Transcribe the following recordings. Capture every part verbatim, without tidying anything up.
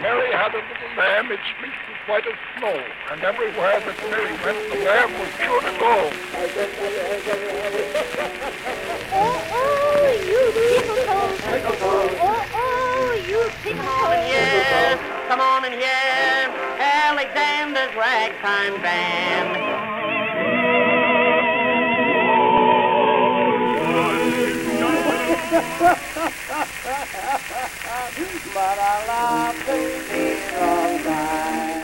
Mary had a little lamb, its fleece was white as snow, and everywhere that Mary went, the lamb was sure to go. Oh, oh, you tickle-toes. Oh, oh, you tickle-toes. Yeah, come on in here, Alexander's Ragtime Band. But I love the feel of time.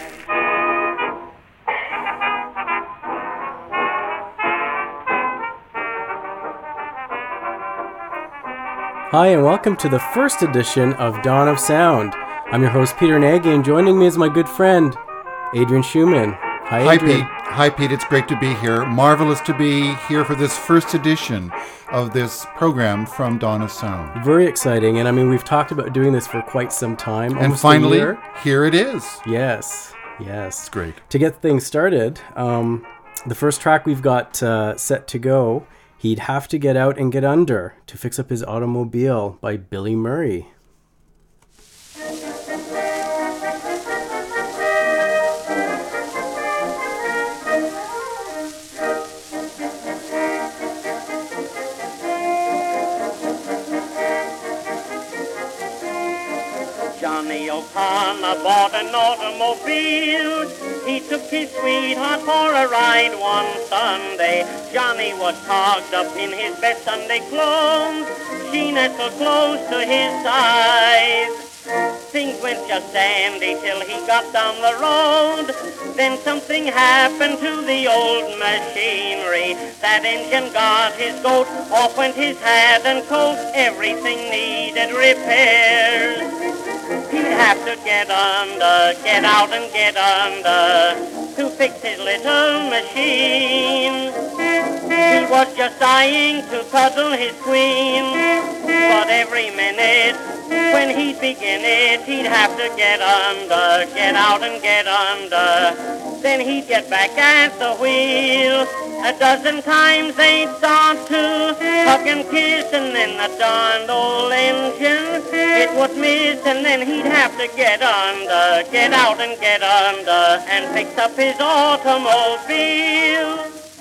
Hi, and welcome to the first edition of Dawn of Sound. I'm your host, Peter Nagy, and joining me is my good friend, Adrian Schumann. Hi, Adrian. Hi, Pete. Hi, Pete. It's great to be here. Marvelous to be here for this first edition of this program from Dawn of Sound. Very exciting, and I mean, we've talked about doing this for quite some time. And finally, here it is. Yes, yes. It's great. To get things started, um, the first track we've got uh, set to go, He'd Have to Get Out and Get Under to Fix Up His Automobile by Billy Murray. Johnny O'Connor bought an automobile. He took his sweetheart for a ride one Sunday. Johnny was togged up in his best Sunday clothes. She nestled close to his side. Things went just dandy till he got down the road. Then something happened to the old machinery. That engine got his goat, off went his hat and coat. Everything needed repairs. He'd have to get under, get out and get under to fix his little machine. He was just dying to cuddle his queen, but every minute when he'd begin it, he'd have to get under, get out and get under. Then he'd get back at the wheel. A dozen times they'd start to hug and kiss, and then the darned old engine, it would miss, and then he'd have to get under, get out and get under, and fix up his automobile.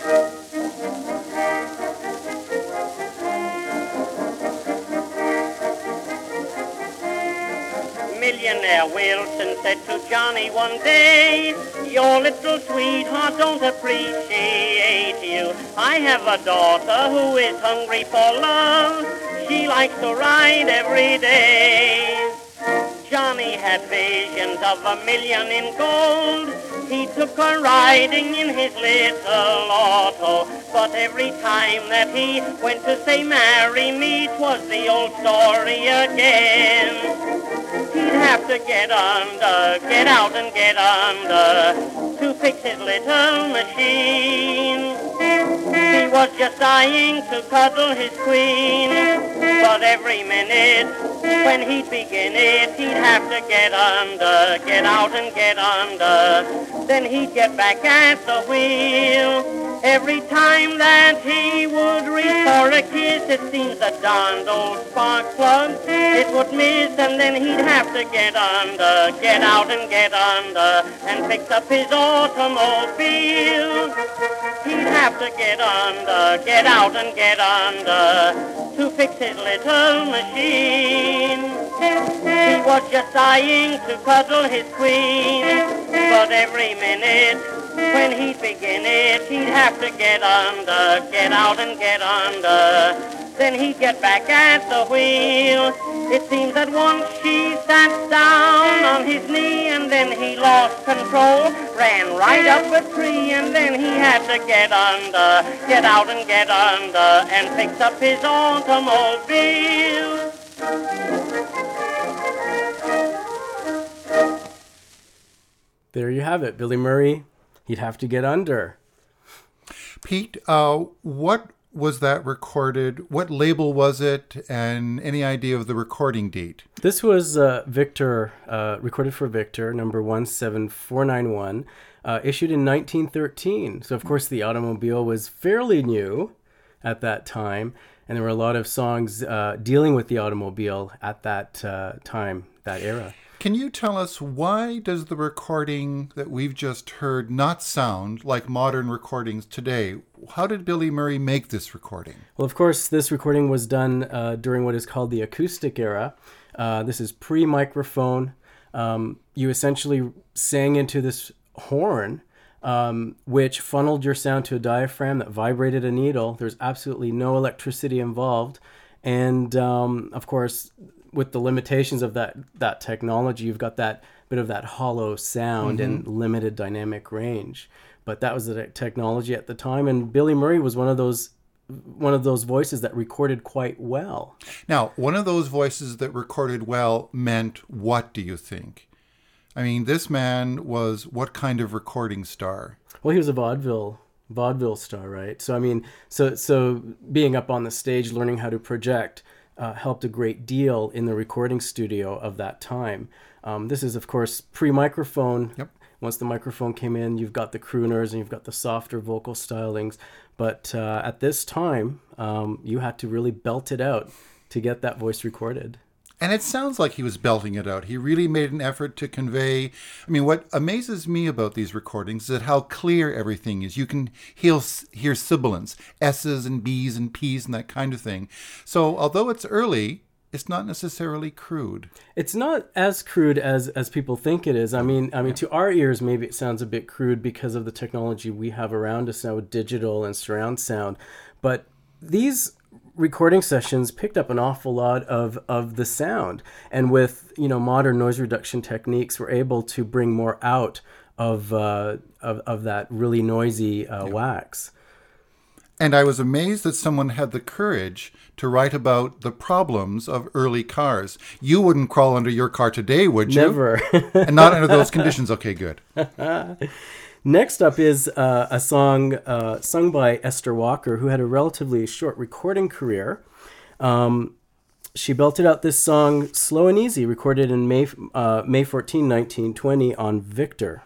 Millionaire Wilson said to Johnny one day, your little sweetheart don't appreciate you. I have a daughter who is hungry for love. She likes to ride every day. Johnny had visions of a million in gold. He took her riding in his little auto. But every time that he went to say marry me, 'twas the old story again. He'd have to get under, get out and get under to fix his little machine. He was just dying to cuddle his queen, but every minute when he'd begin it, he'd have to get under, get out and get under. Then he'd get back at the wheel. Every time that he would reach for a kiss, it seems the darned old spark plug, it would miss, and then he'd have to get under, get out and get under, and fix up his automobile. He'd have to get under, get out and get under, to fix his little machine. He was just dying to cuddle his queen, but every minute when he'd begin it, he'd have to get under, get out and get under. Then he'd get back at the wheel. It seems that once she sat down on his knee, and then he lost control, ran right up a tree, and then he had to get under, get out and get under, and fix up his automobile. There you have it, Billy Murray. He'd Have to Get Under. Pete, uh, what was that recorded? What label was it? And any idea of the recording date? This was uh, Victor, uh, recorded for Victor, number one seven four nine one, uh, issued in nineteen thirteen. So, of course, the automobile was fairly new at that time, and there were a lot of songs uh, dealing with the automobile at that uh, time, that era. Can you tell us, why does the recording that we've just heard not sound like modern recordings today? How did Billy Murray make this recording? Well, of course, this recording was done uh, during what is called the acoustic era. Uh, this is pre-microphone. Um, you essentially sang into this horn, um, which funneled your sound to a diaphragm that vibrated a needle. There's absolutely no electricity involved. And, um, of course, with the limitations of that, that technology, you've got that bit of that hollow sound mm-hmm. and limited dynamic range. But that was the technology at the time. And Billy Murray was one of those one of those voices that recorded quite well. Now, one of those voices that recorded well meant what, do you think? I mean, this man was what kind of recording star? Well, he was a vaudeville vaudeville star, right? So, I mean, so so being up on the stage, learning how to project, uh, helped a great deal in the recording studio of that time. Um, this is, of course, pre-microphone. Yep. Once the microphone came in, you've got the crooners and you've got the softer vocal stylings. But uh, at this time, um, you had to really belt it out to get that voice recorded. And it sounds like he was belting it out. He really made an effort to convey. I mean, what amazes me about these recordings is how clear everything is. You can hear, hear sibilants, S's and B's and P's and that kind of thing. So although it's early, it's not necessarily crude. It's not as crude as, as people think it is. I mean, I mean, yeah. to our ears, maybe it sounds a bit crude because of the technology we have around us now with digital and surround sound. But these recording sessions picked up an awful lot of, of the sound. And with, you know, modern noise reduction techniques, we're able to bring more out of uh, of, of that really noisy uh, yeah. wax. And I was amazed that someone had the courage to write about the problems of early cars. You wouldn't crawl under your car today, would you? Never. And not under those conditions. Okay, good. Next up is uh, a song uh, sung by Esther Walker, who had a relatively short recording career. Um, she belted out this song, Slow and Easy, recorded in May, uh, May fourteenth, nineteen twenty on Victor.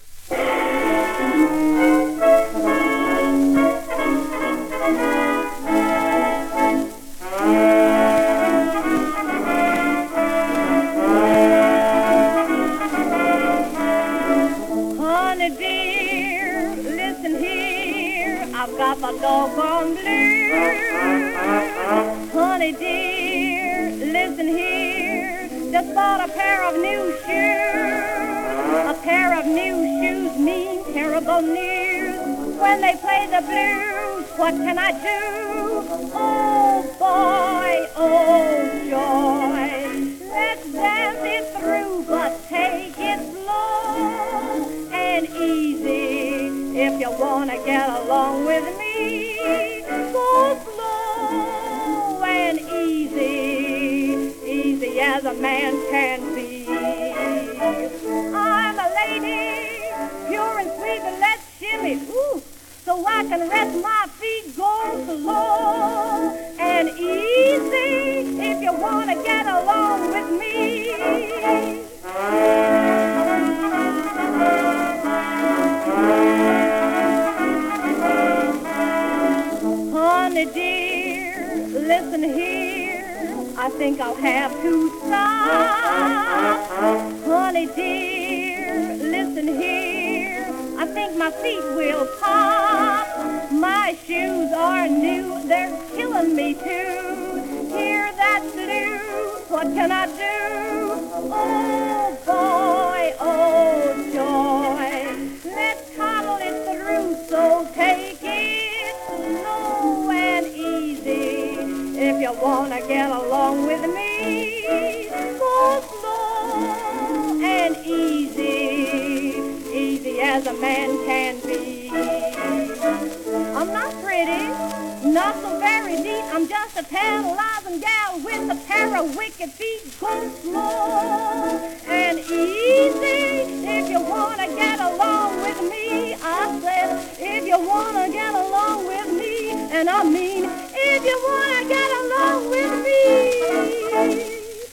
Got my doggone blues. Honey dear, listen here. Just bought a pair of new shoes. A pair of new shoes mean terrible news. When they play the blues, what can I do? Oh boy, oh joy. Let's dance it through, but take it slow and easy. If you want to get along with me, go slow and easy, easy as a man can be. I'm a lady, pure and sweet, and let's shimmy, ooh, so I can rest my feet. Go slow and easy if you want to get along with me. Honey dear, listen here, I think I'll have to stop. Honey dear, listen here, I think my feet will pop. My shoes are new, they're killing me too. Hear that blues, what can I do? Oh boy, oh joy, let's toddle it through, so take it slow and easy. If you want to get along with me, go slow and easy, easy as a man can be. I'm not pretty, not so very neat, I'm just a tantalizing gal with a pair of wicked feet. Go slow and easy if you want to get along with me. I said, if you want to get along with me, and I mean, if you want to get along with me.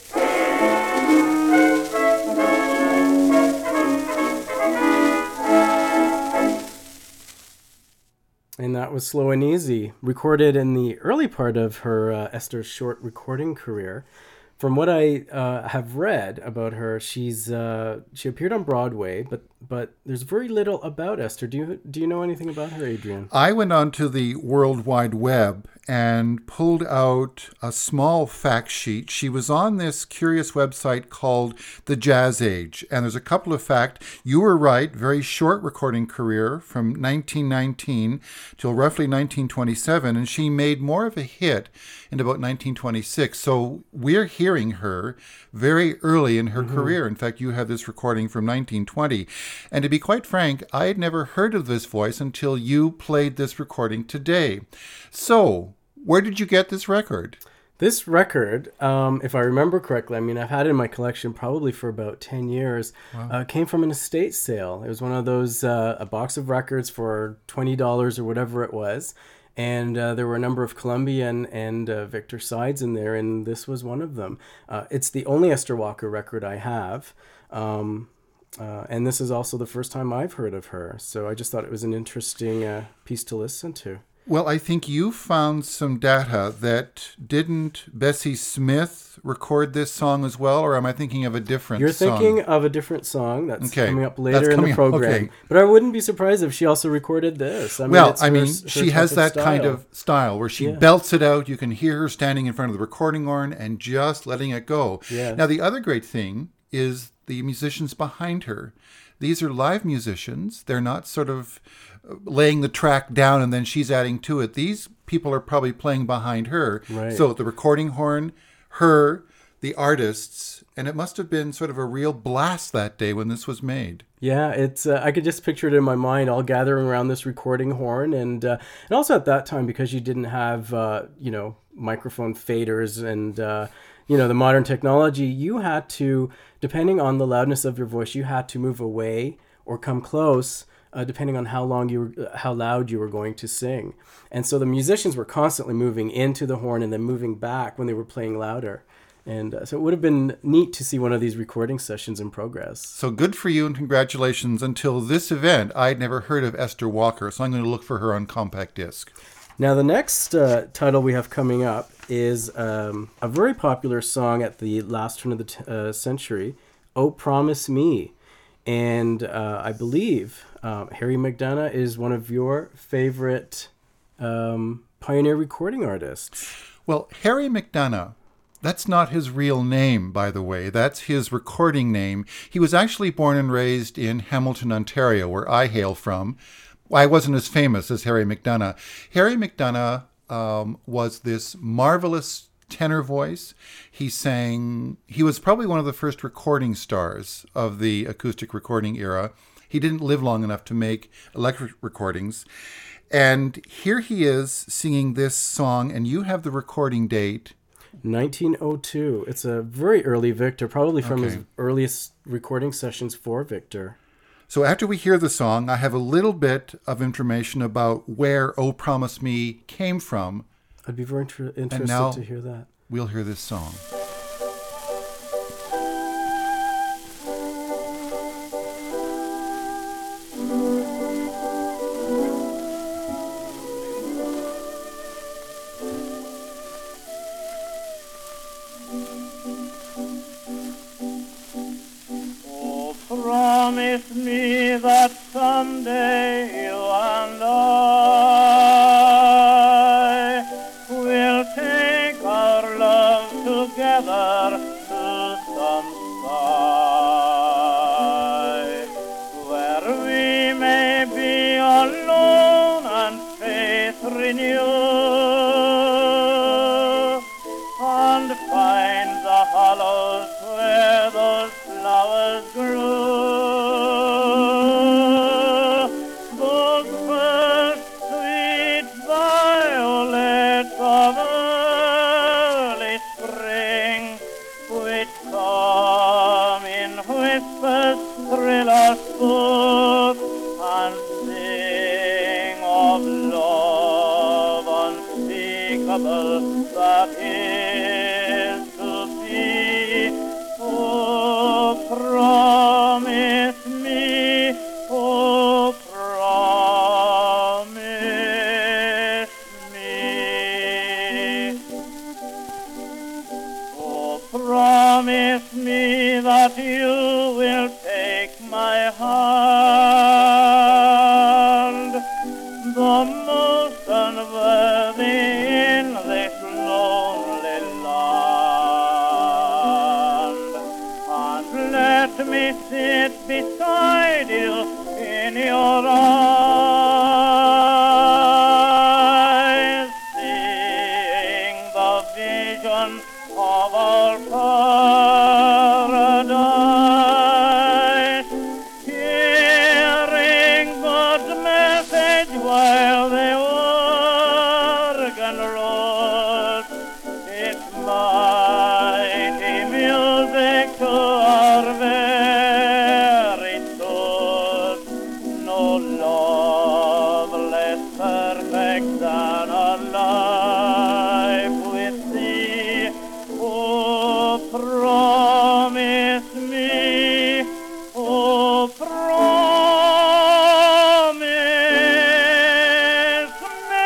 And that was Slow and Easy, recorded in the early part of her uh, Esther's short recording career. from what I uh, have read about her, she's uh, she appeared on Broadway, but but there's very little about Esther. Do you do you know anything about her, Adrian? I went onto the World Wide Web and pulled out a small fact sheet. She was on this curious website called The Jazz Age, and there's a couple of facts. You were right, very short recording career from nineteen nineteen till roughly nineteen twenty-seven, and she made more of a hit in about nineteen twenty-six. So we're hearing her very early in her mm-hmm. career. In fact, you have this recording from nineteen twenty. And to be quite frank, I had never heard of this voice until you played this recording today. So, where did you get this record? This record, um, if I remember correctly, I mean, I've had it in my collection probably for about ten years, wow. uh, came from an estate sale. It was one of those, uh, a box of records for twenty dollars or whatever it was. And uh, there were a number of Columbia and, and uh, Victor sides in there, and this was one of them. Uh, it's the only Esther Walker record I have. Um, uh, and this is also the first time I've heard of her. So I just thought it was an interesting uh, piece to listen to. Well, I think you found some data that didn't Bessie Smith record this song as well, or am I thinking of a different You're song? You're thinking of a different song that's okay. coming up later that's in coming the program. Up. Okay. But I wouldn't be surprised if she also recorded this. I mean, well, it's I her, mean, her she has that style. kind of style where she yeah. belts it out. You can hear her standing in front of the recording horn and just letting it go. Yeah. Now, the other great thing is the musicians behind her. These are live musicians. They're not sort of laying the track down and then she's adding to it. These people are probably playing behind her. Right. So the recording horn, her, the artists, and it must have been sort of a real blast that day when this was made. Yeah, it's. Uh, I could just picture it in my mind, all gathering around this recording horn, and uh, and also at that time because you didn't have uh, you know microphone faders and uh, you know the modern technology, you had to, depending on the loudness of your voice, you had to move away or come close. Uh, depending on how long you were, how loud you were going to sing. And so the musicians were constantly moving into the horn and then moving back when they were playing louder. And uh, so it would have been neat to see one of these recording sessions in progress. So good for you and congratulations. Until this event, I'd never heard of Esther Walker, so I'm going to look for her on compact disc. Now the next uh, title we have coming up is um, a very popular song at the last turn of the t- uh, century, "Oh Promise Me." And uh, I believe um, Harry McDonough is one of your favorite um, pioneer recording artists. Well, Harry McDonough, that's not his real name, by the way. That's his recording name. He was actually born and raised in Hamilton, Ontario, where I hail from. I wasn't as famous as Harry McDonough. Harry McDonough um, was this marvelous tenor voice. He sang, he was probably one of the first recording stars of the acoustic recording era. He didn't live long enough to make electric recordings. And here he is singing this song, and you have the recording date. nineteen oh two. It's a very early Victor, probably from Okay. his earliest recording sessions for Victor. So after we hear the song, I have a little bit of information about where "Oh Promise Me" came from. I'd be very inter- interested now- to hear that. We'll hear this song. Oh, promise me that someday you and I will take our love together to some sky where we may be alone and faith renew and find the hollows where those flowers grew. Those first sweet violets of early spring, which come that you will take my hand, the most unworthy in this lonely land, and let me sit beside you in your eyes, seeing the vision of our paradise, hearing God's message while the organ rolls its mighty music to our very souls. No love less perfect than a life with thee. Oh, promise me, oh, promise me.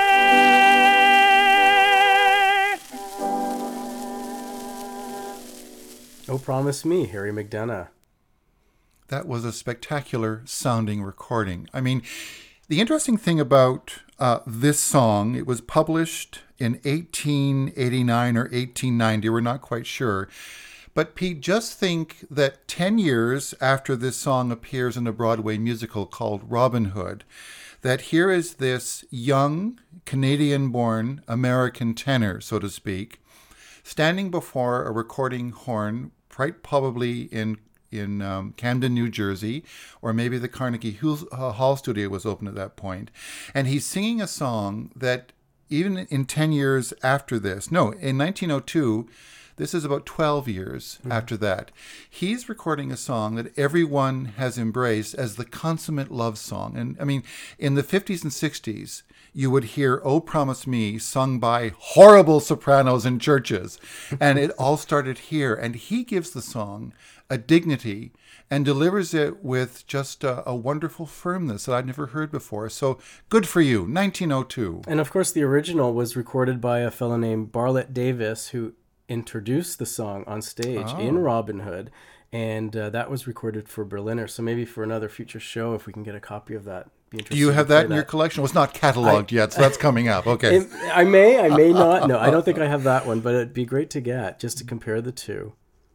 Oh, Promise Me, Harry McDonough. That was a spectacular sounding recording. I mean, the interesting thing about uh, this song, it was published in eighteen eighty-nine or eighteen ninety, we're not quite sure. But Pete, just think that ten years after this song appears in a Broadway musical called Robin Hood, that here is this young Canadian-born American tenor, so to speak, standing before a recording horn, quite probably in in um, Camden, New Jersey, or maybe the Carnegie Hall, uh, Hall studio was open at that point. And he's singing a song that even in ten years after this, no, in nineteen oh two, this is about twelve years mm-hmm. after that, he's recording a song that everyone has embraced as the consummate love song. And I mean, in the fifties and sixties, you would hear "Oh, Promise Me" sung by horrible sopranos in churches. And it all started here. And he gives the song a dignity and delivers it with just a, a wonderful firmness that I'd never heard before. So good for you, nineteen oh two. And of course, the original was recorded by a fellow named Barlett Davis, who introduced the song on stage Oh. in Robin Hood. And uh, that was recorded for Berliner. So maybe for another future show, if we can get a copy of that. Be Do you interesting have to play that in your collection? Well, it's not cataloged I- yet, so that's coming up. Okay. It- I may, I may not. No, I don't think I have that one, but it'd be great to get just to compare the two.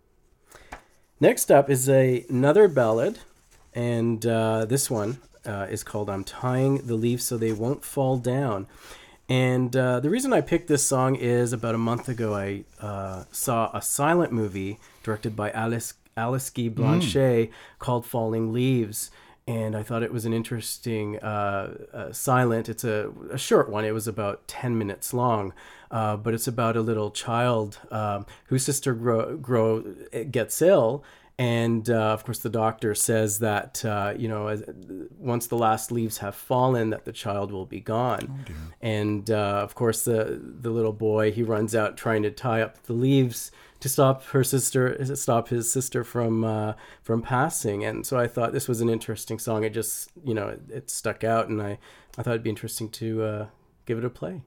Next up is a, another ballad, and uh, this one uh, is called "I'm Tying the Leaves So They Won't Fall Down." And uh, the reason I picked this song is about a month ago I uh, saw a silent movie directed by Alice Alice Guy Blanchet mm. called "Falling Leaves." And I thought it was an interesting uh, uh, silent. It's a, a short one. It was about ten minutes long, uh, but it's about a little child um, whose sister grow, grow gets ill. And uh, of course, the doctor says that, uh, you know, as, once the last leaves have fallen, that the child will be gone. Oh, and uh, of course, the, the little boy, he runs out trying to tie up the leaves to stop her sister, stop his sister from uh, from passing. And so I thought this was an interesting song. It just, you know, it, it stuck out, and I, I thought it'd be interesting to uh, give it a play.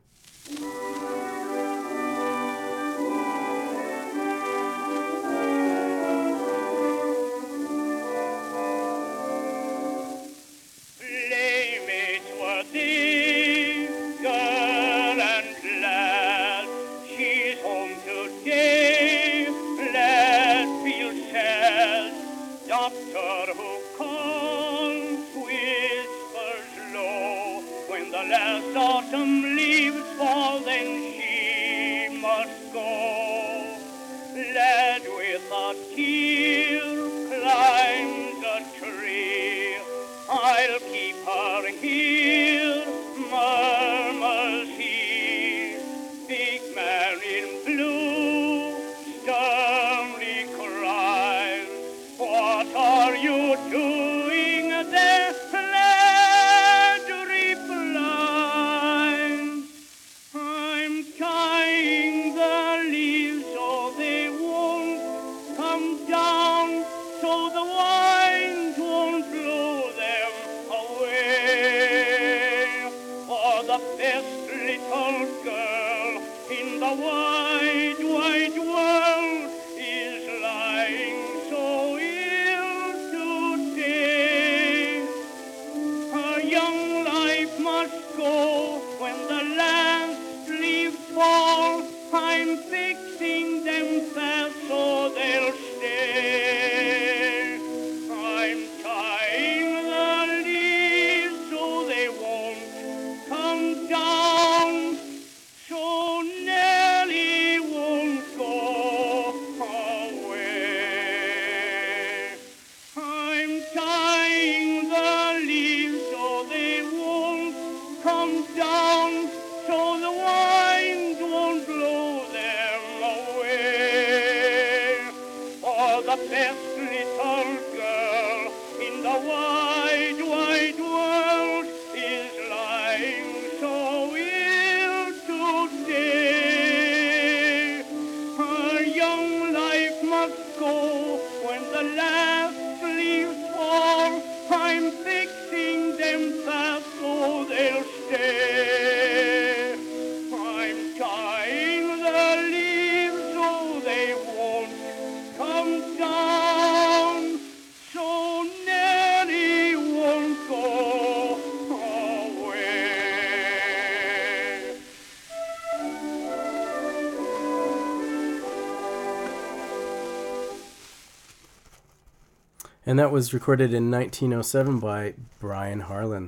Autumn leaves fall, then she must go. Lad with a tear climbs a tree. I'll keep her here, murmurs he. Big man in blue sternly cries, what are you doing there? Wide, wide world is lying so Well, the best little girl in the wide, wide world is lying so ill today. Her young life must go when the last leaves fall. I'm fixing them fast so they'll stay. I'm tying the leaves so they won't come down, so Nellie won't go away. And that was recorded in nineteen oh seven by Brian Harlan.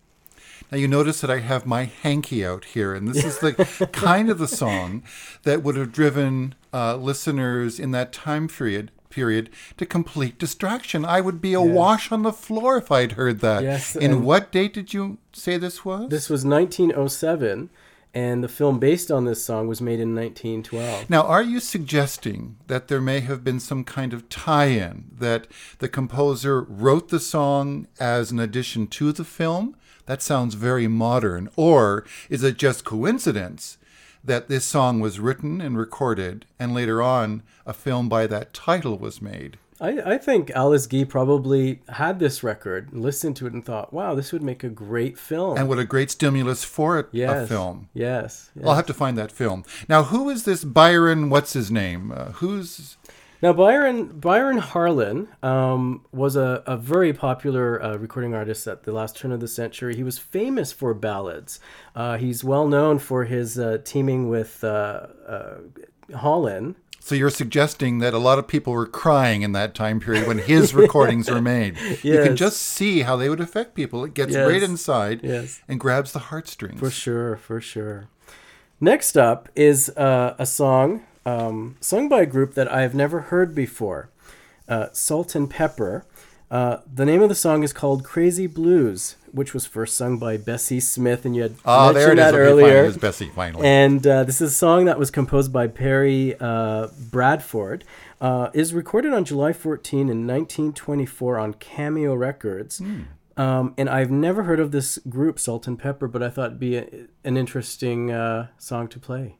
Now you notice that I have my hanky out here, and this is the kind of the song that would have driven uh, listeners in that time period period to complete distraction. I would be awash on the floor if I'd heard that. Yes, in and- what date did you say this was? This was nineteen oh seven, and the film based on this song was made in nineteen twelve. Now, are you suggesting that there may have been some kind of tie-in, that the composer wrote the song as an addition to the film? That sounds very modern. Or is it just coincidence that this song was written and recorded, and later on a film by that title was made? I, I think Alice Guy probably had this record, listened to it, and thought, wow, this would make a great film. And what a great stimulus for a, yes, a film. Yes, yes. I'll have to find that film. Now, who is this Byron, what's his name? Uh, who's... Now, Byron Byron Harlan um, was a, a very popular uh, recording artist at the last turn of the century. He was famous for ballads. Uh, he's well known for his uh, teaming with uh, uh, Holland. So you're suggesting that a lot of people were crying in that time period when his recordings were made. You can Yes. just see how they would affect people. It gets Yes. right inside Yes. and grabs the heartstrings. For sure, for sure. Next up is uh, a song um, sung by a group that I've never heard before, uh, Salt and Pepper. Uh, the name of the song is called Crazy Blues, which was first sung by Bessie Smith, and you had Ah, mentioned there it is. that Okay, fine. earlier. It was Bessie, finally. And uh, this is a song that was composed by Perry uh, Bradford. Uh, is recorded on July fourteenth in nineteen twenty-four on Cameo Records. Hmm. Um, and I've never heard of this group, Salt and Pepper, but I thought it'd be a, an interesting uh, song to play.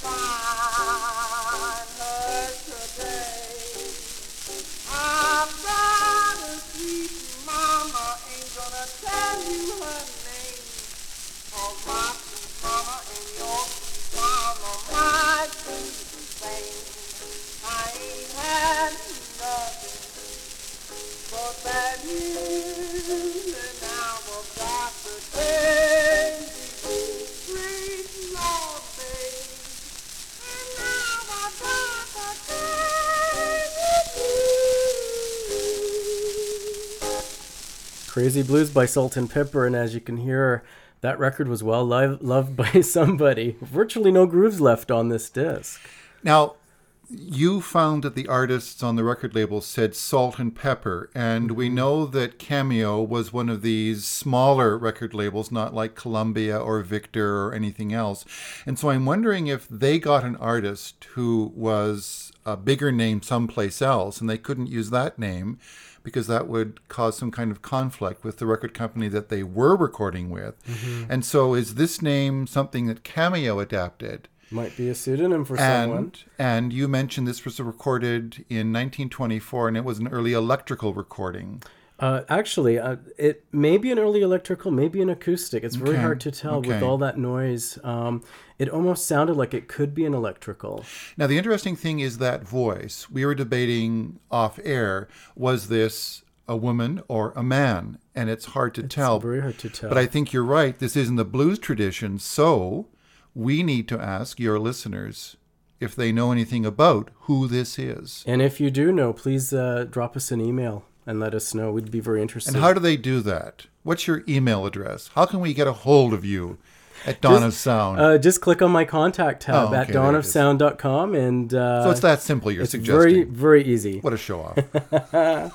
I'm Crazy Blues by Salt and Pepper, and as you can hear, that record was well lo- loved by somebody. Virtually no grooves left on this disc. Now, you found that the artists on the record label said Salt and Pepper, and we know that Cameo was one of these smaller record labels, not like Columbia or Victor or anything else. And so I'm wondering if they got an artist who was a bigger name someplace else, and they couldn't use that name because that would cause some kind of conflict with the record company that they were recording with. Mm-hmm. And so is this name something that Cameo adapted? Might be a pseudonym for and, someone. And you mentioned this was recorded in nineteen twenty-four, and it was an early electrical recording. Uh, actually, uh, it may be an early electrical, maybe an acoustic. It's very Okay. hard to tell Okay. with all that noise. Um, it almost sounded like it could be an electrical. Now, the interesting thing is that voice. We were debating off air, was this a woman or a man? And it's hard to It's tell. very hard to tell. But I think you're right. This isn't the blues tradition, so we need to ask your listeners if they know anything about who this is. And if you do know, please uh, drop us an email and let us know. We'd be very interested. And how do they do that? What's your email address? How can we get a hold of you at Dawn of Sound? Uh, just click on my contact tab Oh, at okay, dawn there of it is. sound dot com. And, uh, so it's that simple you're it's suggesting. very, very easy. What a show off.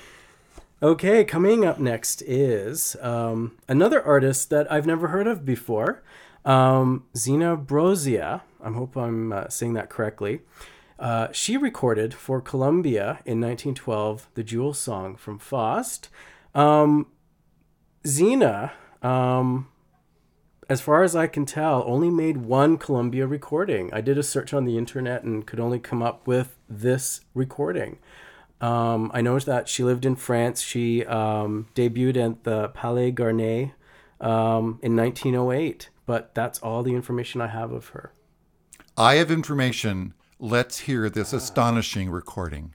Okay, coming up next is um, another artist that I've never heard of before, um, Zina Brozia. I hope I'm uh, saying that correctly. Uh, she recorded for Columbia in nineteen twelve the Jewel Song from Faust. Um, Zina, um, as far as I can tell, only made one Columbia recording. I did a search on the internet and could only come up with this recording. Um, I know that she lived in France. She um, debuted at the Palais Garnier um, in nineteen oh eight, but that's all the information I have of her. I have information. Let's hear this astonishing recording.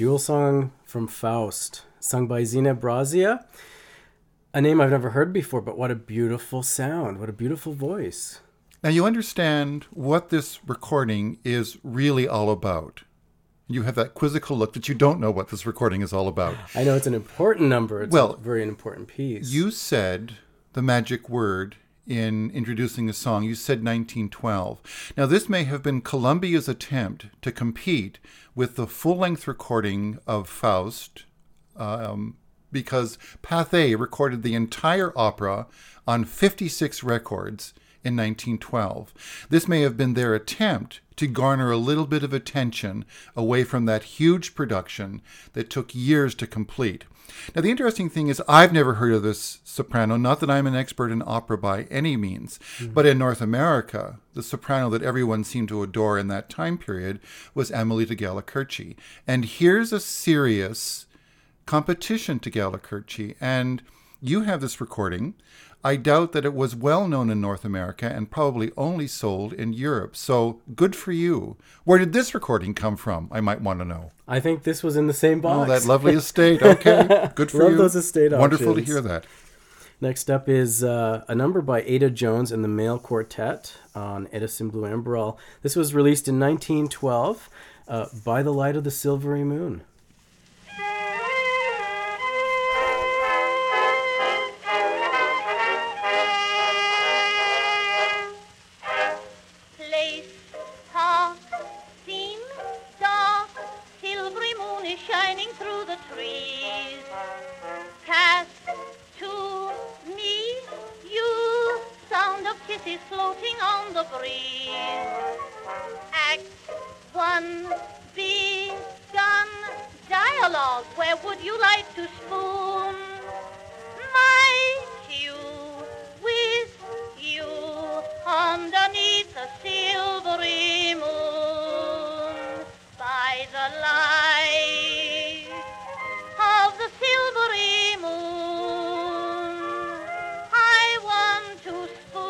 Jewel song from Faust, sung by Zina Brazia. A name I've never heard before, but what a beautiful sound. What a beautiful voice. Now you understand what this recording is really all about. You have that quizzical look that you don't know what this recording is all about. I know it's an important number. It's well, a very important piece. You said the magic word in introducing the song. You said nineteen twelve. Now, this may have been Columbia's attempt to compete with the full-length recording of Faust, um, because Pathé recorded the entire opera on fifty-six records in nineteen twelve. This may have been their attempt to garner a little bit of attention away from that huge production that took years to complete. Now, the interesting thing is I've never heard of this soprano, not that I'm an expert in opera by any means, mm-hmm. but in North America, the soprano that everyone seemed to adore in that time period was Amelita Galli-Curci. And here's a serious competition to Galli-Curci, and you have this recording. I doubt that it was well known in North America and probably only sold in Europe. So good for you. Where did this recording come from? I might want to know. I think this was in the same box. Oh, that lovely estate. Okay, good for Love you. those estate options. Wonderful to hear that. Next up is uh, a number by Ada Jones and the Male Quartet on Edison Blue Emberall. This was released in nineteen twelve, uh, By the Light of the Silvery Moon. Floating on the breeze. Act one begun. Dialogue. Where would you like to spoon? Might you, with you, underneath the silvery moon, by the light of the silvery moon, I want to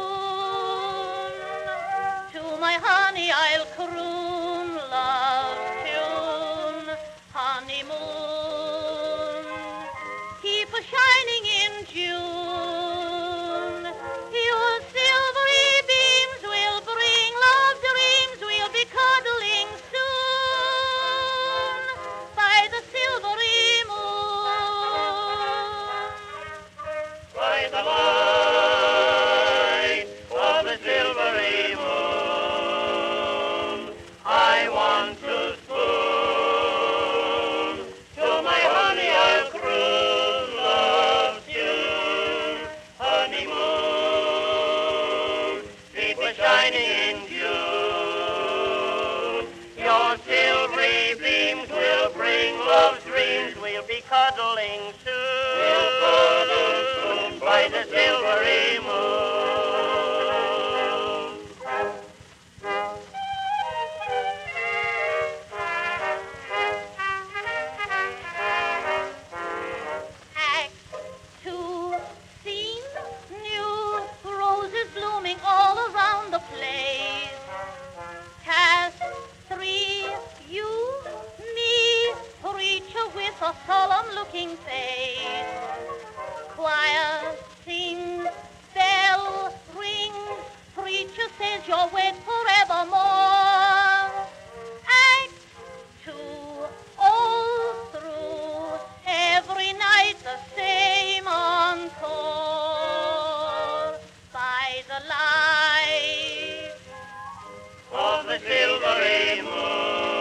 my honey, I'll croon love's tune, honeymoon, keep a shining in June. Your silvery beams will bring love dreams, we'll be cuddling soon, by the silvery moon. By the light of the silvery moon, I want to spoon. To my honey I'll croon love's tune. Honeymoon, keep a shining in June. Your silvery beams will bring love's dreams. We'll be cuddling soon. We'll cuddle soon by the silvery moon. A solemn-looking face. Choir sings, bell rings, preacher says you're wed forevermore. Act two, all through, every night the same encore. By the light of the silvery moon,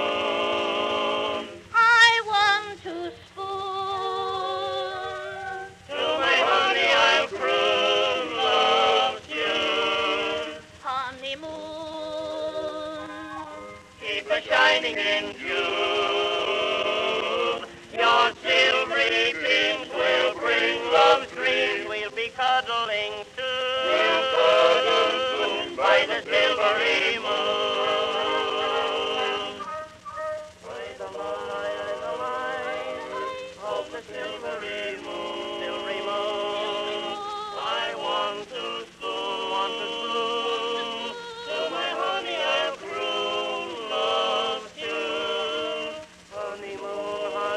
shining in June. Your silvery beams will bring love's dreams. We'll be cuddling soon. We'll cuddle soon by the silvery moon. By the light, the light of the silvery moon, silvery moon, I want to spoon, want to spoon. To my honey I'll croon love. Honeymoon,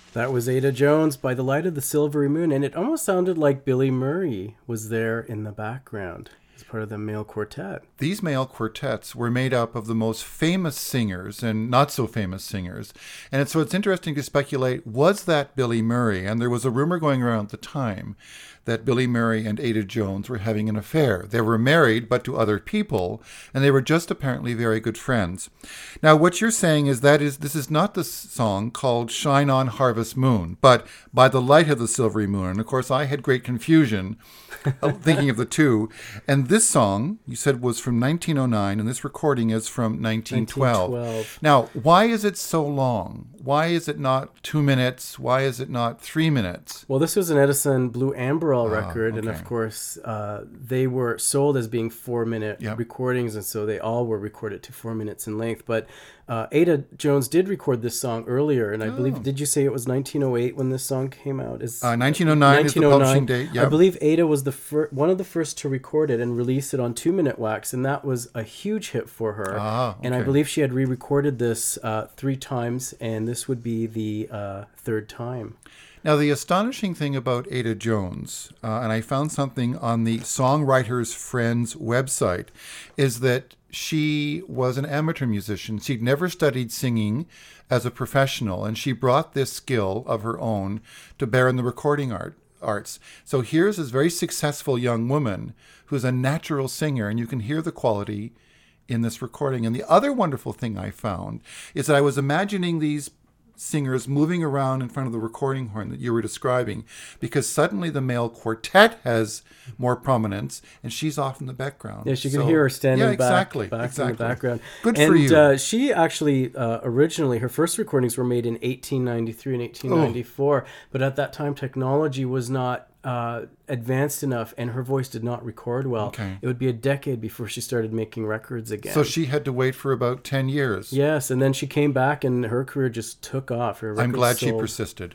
That was Ada Jones by the Light of the Silvery Moon, and it almost sounded like Billy Murray was there in the background as part of the male quartet. These male quartets were made up of the most famous singers and not so famous singers. And so it's interesting to speculate, was that Billy Murray? And there was a rumor going around at the time that Billy Murray and Ada Jones were having an affair. They were married, but to other people, and they were just apparently very good friends. Now, what you're saying is that is this is not the song called Shine On Harvest Moon, but By the Light of the Silvery Moon. And of course, I had great confusion thinking of the two. And this song, you said, was from nineteen oh nine, and this recording is from nineteen twelve. nineteen twelve. Now, why is it so long? Why is it not two minutes? Why is it not three minutes? Well, this was an Edison Blue Amberol record, and okay. of course, uh, they were sold as being four-minute Yep. recordings, and so they all were recorded to four minutes in length. But uh, Ada Jones did record this song earlier, and I Oh. believe, did you say it was nineteen oh eight when this song came out? Is Uh, nineteen oh nine is the publishing date. I Yep. believe Ada was the fir- one of the first to record it and release it on two-minute wax, and that was a huge hit for her. Ah, And I okay. believe she had re-recorded this uh, three times, and this would be the uh, third time. Now, the astonishing thing about Ada Jones, uh, and I found something on the Songwriters Friends website, is that she was an amateur musician. She'd never studied singing as a professional, and she brought this skill of her own to bear in the recording art arts. So here's this very successful young woman who's a natural singer, and you can hear the quality in this recording. And the other wonderful thing I found is that I was imagining these singers moving around in front of the recording horn that you were describing, because suddenly the male quartet has more prominence and she's off in the background. Yes, you can So- hear her standing yeah, back, exactly, back exactly. in the background. Good and, for you. Uh, she actually, uh, originally, her first recordings were made in eighteen ninety-three and eighteen ninety-four, Oh. but at that time, technology was not uh, advanced enough, and her voice did not record well. Okay. It would be a decade before she started making records again. So she had to wait for about ten years. Yes, and then she came back, and her career just took off. Her I'm records glad she sold. persisted.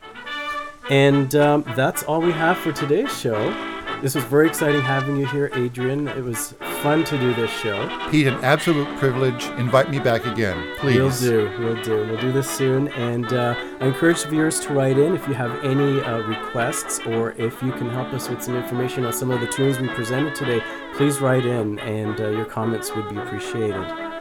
And um, that's all we have for today's show. This was very exciting having you here, Adrian. It was fun to do this show. Pete, an absolute privilege. Invite me back again, please. We'll do. We'll do. We'll do this soon. And uh, I encourage viewers to write in if you have any uh, requests, or if you can help us with some information on some of the tunes we presented today. Please write in, and uh, your comments would be appreciated.